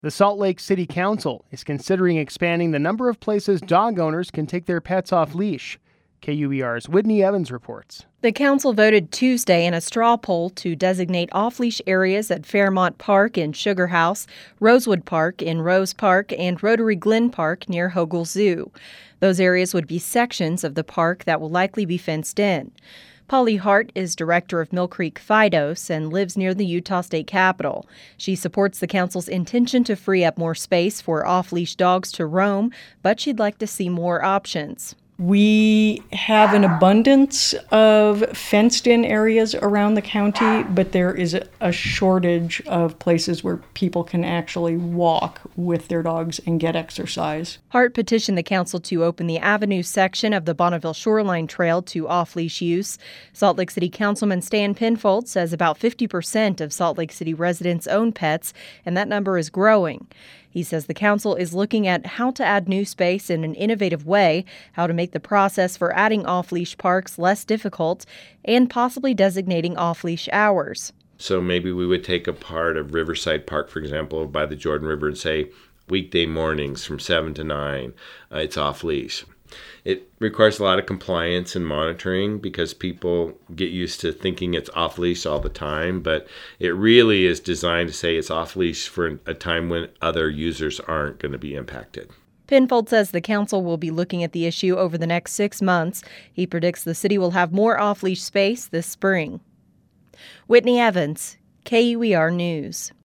The Salt Lake City Council is considering expanding the number of places dog owners can take their pets off leash. KUER's Whitney Evans reports. The council voted Tuesday in a straw poll to designate off-leash areas at Fairmont Park in Sugar House, Rosewood Park in Rose Park, and Rotary Glen Park near Hogle Zoo. Those areas would be sections of the park that will likely be fenced in. Polly Hart is director of Mill Creek Fidos and lives near the Utah State Capitol. She supports the council's intention to free up more space for off-leash dogs to roam, but she'd like to see more options. We have an abundance of fenced-in areas around the county, but there is a shortage of places where people can actually walk with their dogs and get exercise. Hart petitioned the council to open the Avenue section of the Bonneville Shoreline Trail to off-leash use. Salt Lake City Councilman Stan Penfold says about 50% of Salt Lake City residents own pets, and that number is growing. He says the council is looking at how to add new space in an innovative way, how to make the process for adding off-leash parks less difficult, and possibly designating off-leash hours. So maybe we would take a part of Riverside Park, for example, by the Jordan River and say weekday mornings from 7 to 9, it's off-leash. It requires a lot of compliance and monitoring because people get used to thinking it's off-leash all the time, but it really is designed to say it's off-leash for a time when other users aren't going to be impacted. Penfold says the council will be looking at the issue over the next 6 months. He predicts the city will have more off-leash space this spring. Whitney Evans, KUER News.